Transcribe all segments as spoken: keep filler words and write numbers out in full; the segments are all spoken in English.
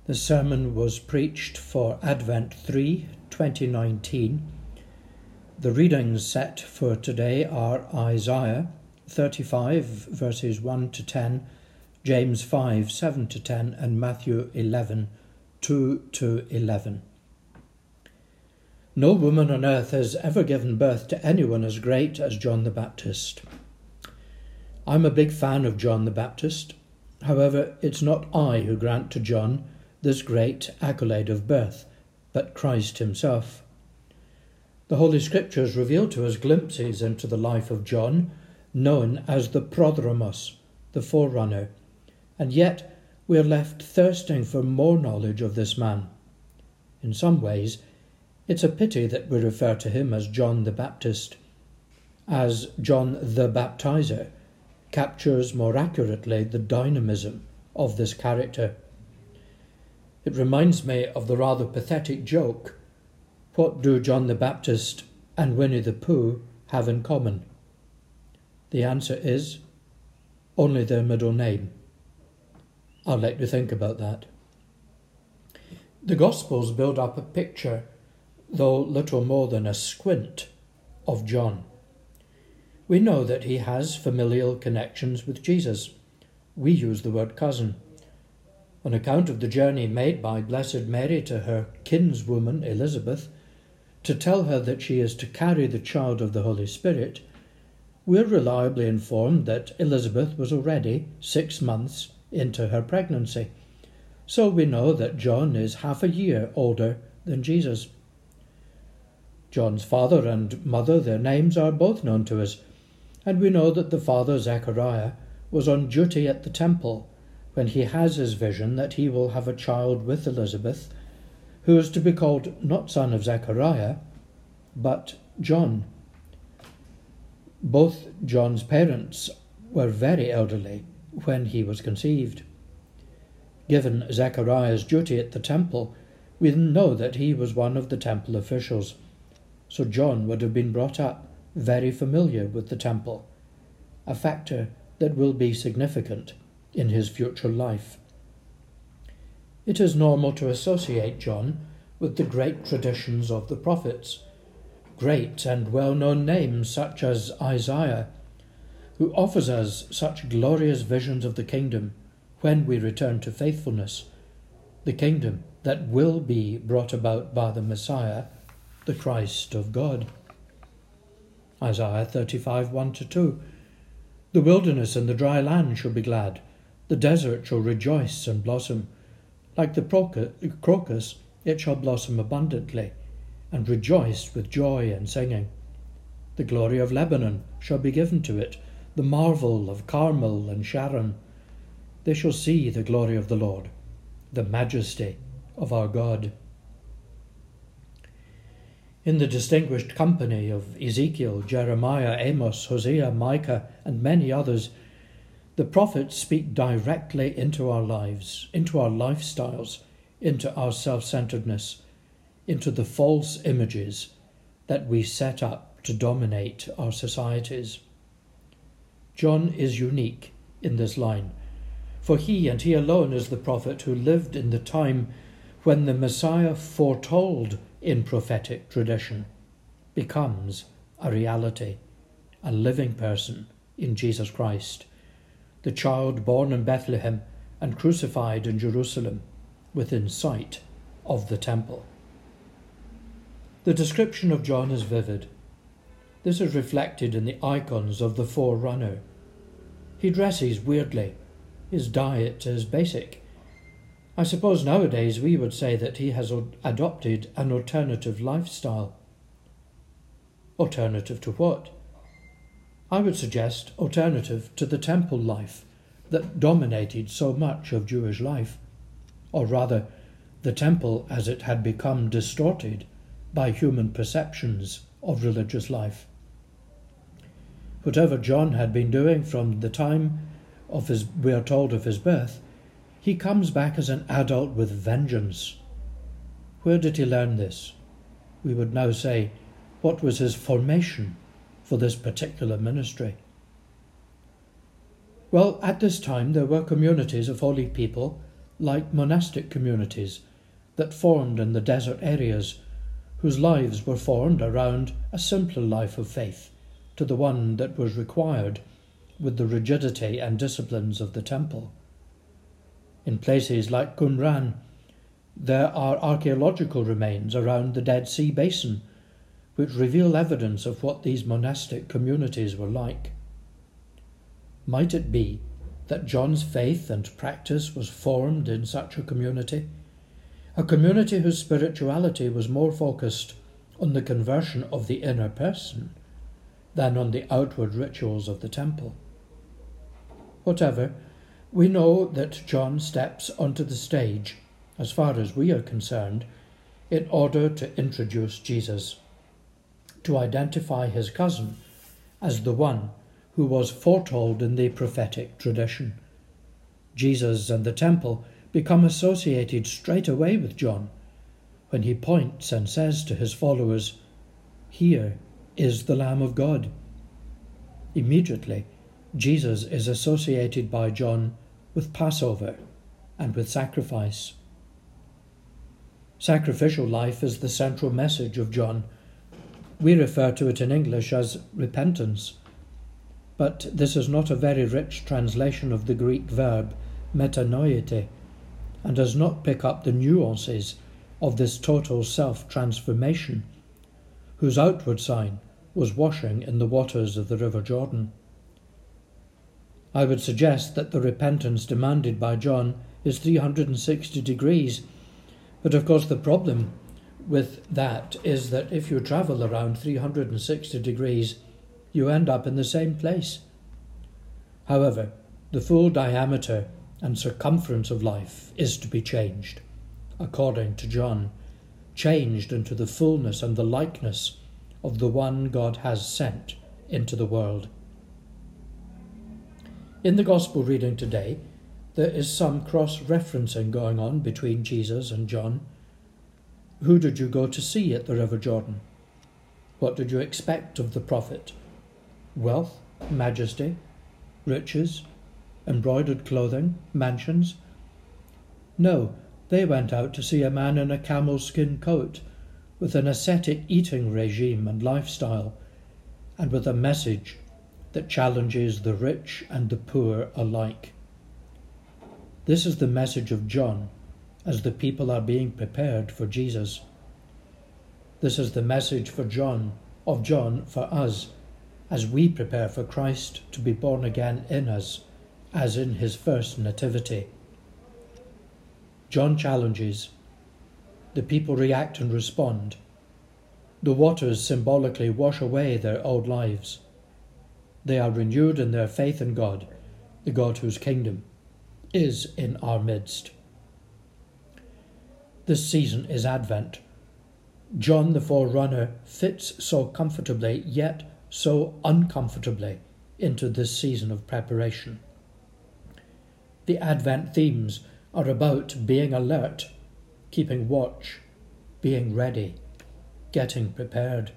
The sermon was preached for Advent three, twenty nineteen. The readings set for today are Isaiah thirty-five, verses one to ten, James five, seven to ten, and Matthew eleven, two to eleven. No woman on earth has ever given birth to anyone as great as John the Baptist. I'm a big fan of John the Baptist. However, it's not I who grant to John this great accolade of birth, but Christ himself. The Holy Scriptures reveal to us glimpses into the life of John, known as the Prodromos, the forerunner, and yet we are left thirsting for more knowledge of this man. In some ways, it's a pity that we refer to him as John the Baptist, as John the Baptizer captures more accurately the dynamism of this character. It reminds me of the rather pathetic joke, what do John the Baptist and Winnie the Pooh have in common? The answer is, only their middle name. I'll let you think about that. The Gospels build up a picture, though little more than a squint, of John. We know that he has familial connections with Jesus. We use the word cousin. On account of the journey made by Blessed Mary to her kinswoman Elizabeth, to tell her that she is to carry the child of the Holy Spirit, we're reliably informed that Elizabeth was already six months into her pregnancy. So we know that John is half a year older than Jesus. John's father and mother, their names are both known to us, and we know that the father, Zechariah, was on duty at the temple when he has his vision that he will have a child with Elizabeth, who is to be called not son of Zechariah, but John. Both John's parents were very elderly when he was conceived. Given Zechariah's duty at the temple, we know that he was one of the temple officials, so John would have been brought up very familiar with the temple, a factor that will be significant in his future life. It is normal to associate John with the great traditions of the prophets, great and well-known names such as Isaiah, who offers us such glorious visions of the kingdom when we return to faithfulness, the kingdom that will be brought about by the Messiah, the Christ of God. Isaiah thirty-five, one to two. The wilderness and the dry land shall be glad, the desert shall rejoice and blossom. Like the crocus, it shall blossom abundantly, and rejoice with joy and singing. The glory of Lebanon shall be given to it, the marvel of Carmel and Sharon. They shall see the glory of the Lord, the majesty of our God. In the distinguished company of Ezekiel, Jeremiah, Amos, Hosea, Micah, and many others, the prophets speak directly into our lives, into our lifestyles, into our self-centeredness, into the false images that we set up to dominate our societies. John is unique in this line, for he and he alone is the prophet who lived in the time when the Messiah foretold in prophetic tradition becomes a reality, a living person in Jesus Christ, the child born in Bethlehem and crucified in Jerusalem within sight of the temple. The description of John is vivid. This is reflected in the icons of the forerunner. He dresses weirdly. His diet is basic. I suppose nowadays we would say that he has adopted an alternative lifestyle. Alternative to what? I would suggest alternative to the temple life that dominated so much of Jewish life, or rather, the temple as it had become distorted by human perceptions of religious life. Whatever John had been doing from the time of his, we are told, of his birth, he comes back as an adult with vengeance. Where did he learn this? We would now say, what was his formation for this particular ministry? Well, at this time there were communities of holy people like monastic communities that formed in the desert areas, whose lives were formed around a simpler life of faith to the one that was required with the rigidity and disciplines of the temple. In places like Qumran, there are archaeological remains around the Dead Sea Basin, which reveal evidence of what these monastic communities were like. Might it be that John's faith and practice was formed in such a community? A community whose spirituality was more focused on the conversion of the inner person than on the outward rituals of the temple. Whatever, we know that John steps onto the stage, as far as we are concerned, in order to introduce Jesus, to identify his cousin as the one who was foretold in the prophetic tradition. Jesus and the temple become associated straight away with John when he points and says to his followers, "Here is the Lamb of God." Immediately, Jesus is associated by John with Passover and with sacrifice. Sacrificial life is the central message of John. We refer to it in English as repentance, but this is not a very rich translation of the Greek verb metanoite, and does not pick up the nuances of this total self-transformation, whose outward sign was washing in the waters of the River Jordan. I would suggest that the repentance demanded by John is three hundred sixty degrees, but of course the problem with that is that if you travel around three hundred sixty degrees, you end up in the same place. However, the full diameter and circumference of life is to be changed, according to John, changed into the fullness and the likeness of the one God has sent into the world. In the Gospel reading today, there is some cross-referencing going on between Jesus and John. Who did you go to see at the River Jordan? What did you expect of the prophet? Wealth, majesty, riches, embroidered clothing, mansions? No, they went out to see a man in a camel skin coat, with an ascetic eating regime and lifestyle, and with a message that challenges the rich and the poor alike. This is the message of John as the people are being prepared for Jesus. This is the message for John, of John for us, as we prepare for Christ to be born again in us, as in his first nativity. John challenges. The people react and respond. The waters symbolically wash away their old lives. They are renewed in their faith in God, the God whose kingdom is in our midst. This season is Advent. John the forerunner fits so comfortably, yet so uncomfortably, into this season of preparation. The Advent themes are about being alert, keeping watch, being ready, getting prepared.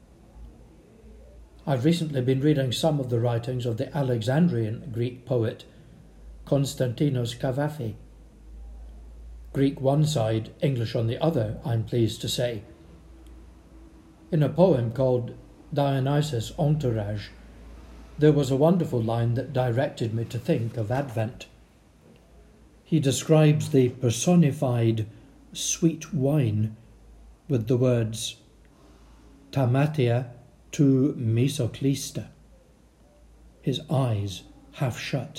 I've recently been reading some of the writings of the Alexandrian Greek poet Konstantinos Kavafi. Greek one side, English on the other, I'm pleased to say. In a poem called Dionysus' Entourage, there was a wonderful line that directed me to think of Advent. He describes the personified sweet wine with the words Tamatia tu mesoklista, his eyes half shut.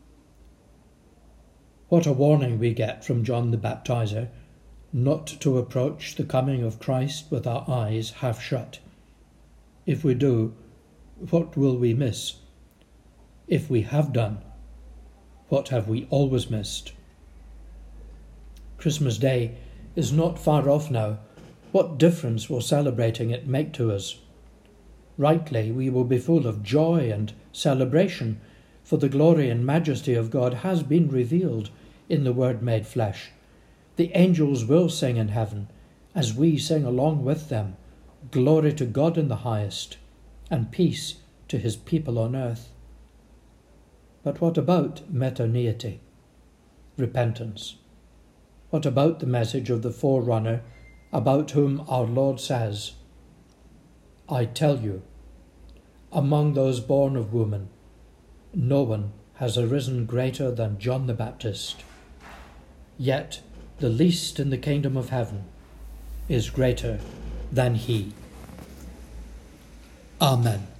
What a warning we get from John the Baptizer, not to approach the coming of Christ with our eyes half shut. If we do, what will we miss? If we have done, what have we always missed? Christmas Day is not far off now. What difference will celebrating it make to us? Rightly, we will be full of joy and celebration, for the glory and majesty of God has been revealed in the Word made flesh. The angels will sing in heaven, as we sing along with them, glory to God in the highest, and peace to his people on earth. But what about metanoia, repentance? What about the message of the forerunner, about whom our Lord says, I tell you, among those born of woman, no one has arisen greater than John the Baptist. Yet the least in the kingdom of heaven is greater than he. Amen.